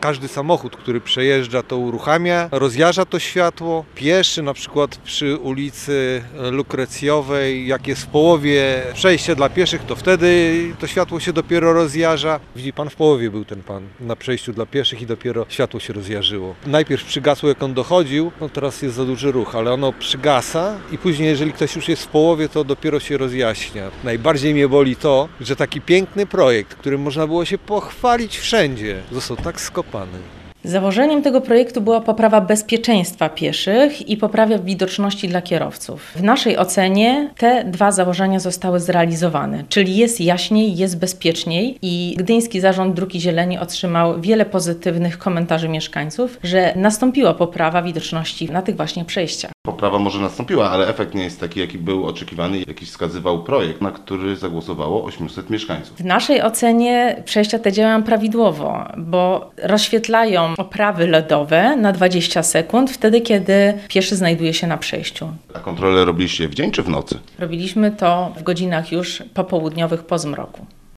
Każdy samochód, który przejeżdża, to uruchamia, rozjarza to światło. Pieszy na przykład przy ulicy Lukrecjowej, jak jest w połowie przejścia dla pieszych, to wtedy to światło się dopiero rozjarza. Widzi pan, w połowie był ten pan na przejściu dla pieszych i dopiero światło się rozjarzyło. Najpierw przygasło, jak on dochodził, no teraz jest za duży ruch, ale ono przygasa i później, jeżeli ktoś już jest w połowie, to dopiero się rozjaśnia. Najbardziej mnie boli to, że taki piękny projekt, którym można było się pochwalić wszędzie, został tak skopany. Założeniem tego projektu była poprawa bezpieczeństwa pieszych i poprawa widoczności dla kierowców. W naszej ocenie te dwa założenia zostały zrealizowane, czyli jest jaśniej, jest bezpieczniej i Gdyński Zarząd Dróg i Zieleni otrzymał wiele pozytywnych komentarzy mieszkańców, że nastąpiła poprawa widoczności na tych właśnie przejściach. Poprawa może nastąpiła, ale efekt nie jest taki, jaki był oczekiwany, jaki wskazywał projekt, na który zagłosowało 800 mieszkańców. W naszej ocenie przejścia te działają prawidłowo, bo rozświetlają oprawy LEDowe na 20 sekund, wtedy kiedy pieszy znajduje się na przejściu. A kontrolę robiliście w dzień czy w nocy? Robiliśmy to w godzinach już popołudniowych po zmroku.